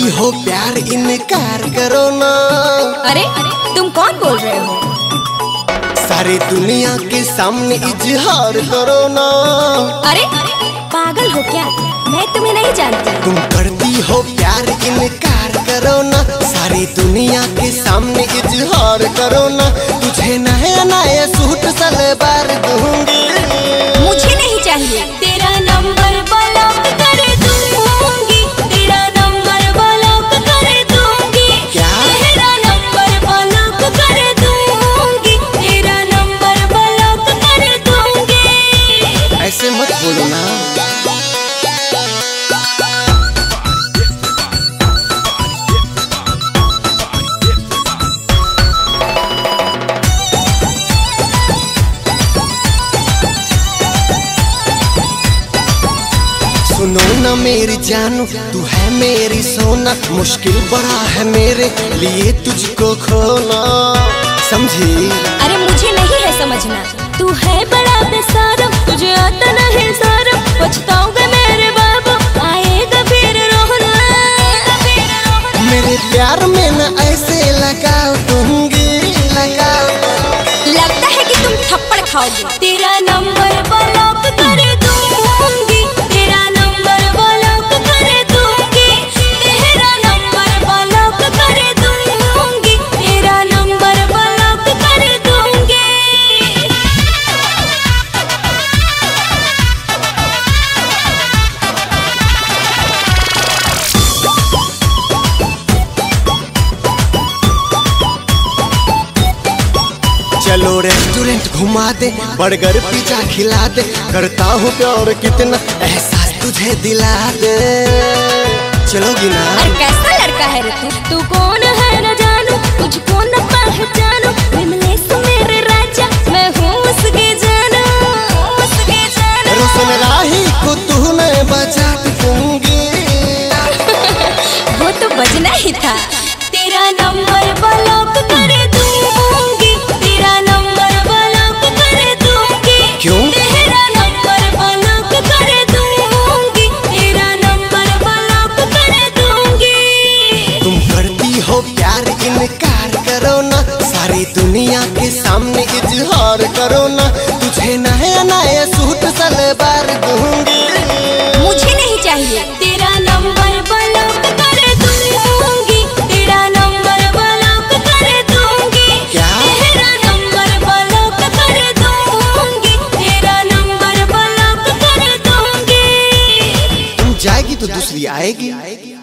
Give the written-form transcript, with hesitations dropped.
हो प्यार इनकार करो ना। अरे तुम कौन बोल रहे हो? सारी दुनिया के सामने इजहार करो ना। अरे पागल हो क्या? मैं तुम्हें नहीं जानती। तुम करती हो प्यार इनकार करो ना। सारी दुनिया के सामने इजहार करो ना। तुझे नया नया सूट सलवार दूंगी। मुझे नहीं चाहिए। तेरा नंबर ब्लॉक कर दूंगी। तेरा नंबर ब्लॉक कर दूंगी। क्या? तेरा नंबर ब्लॉक कर दूंगी। तेरा नंबर ब्लॉक कर दूंगी। ऐसे मत बोलो ना। सुनो ना मेरी जानू, तू है मेरी सोना। मुश्किल बड़ा है मेरे लिए तुझको खोना, समझी? अरे मुझे नहीं है समझना। तू है बड़ा बेशरम, तुझे आता नहीं शर्म। पछताओगे मेरे बाबू, आएगा फिर रोना। मेरे प्यार में न ऐसे लगाओ दूंगी, लगाओ। लगता है कि तुम थप्पड़ खाओगे। तेरा नंबर ब्लॉक कर दूंगी। तेरा नंबर ब्लॉक कर दूंगी। तेरा नंबर ब्लॉक कर दूंगी। तेरा नंबर ब्लॉक कर दूंगी। चलो रेस्टोरेंट घुमा दे, बर्गर पिज्जा खिला दे। करता हूँ प्यार कितना एहसास तुझे दिला दे। चलोगी ना? अरे कैसा लड़का है रे तू? तू कौन है न जानू, तुझको न पहचानू। विमलेश मेरे राजा, मैं हूँ उसकी जानू, उसकी जानू। रोशन राही को तूने बचा दूंगी। वो तो बजना ही था। तेरा नंबर ब्लॉक कर दूंगी। तेरा नंबर ब्लॉक कर दूंगी। क्यों? तेरा नंबर ब्लॉक कर दूंगी। तेरा नंबर ब्लॉक कर दूंगी। तुम करती हो प्यार इनकार करो ना। सारी दुनिया के सामने इजहार करो ना। तुझे नया नया सूट सलवार दूंगी। मुझे नहीं चाहिए। तेरा नंबर ब्लॉक कर दूंगी। तेरा नंबर ब्लॉक कर दूंगी। क्या? तेरा नंबर ब्लॉक कर दूंगी। तेरा नंबर ब्लॉक कर दूंगी। तुम जाएगी तो दूसरी आएगी।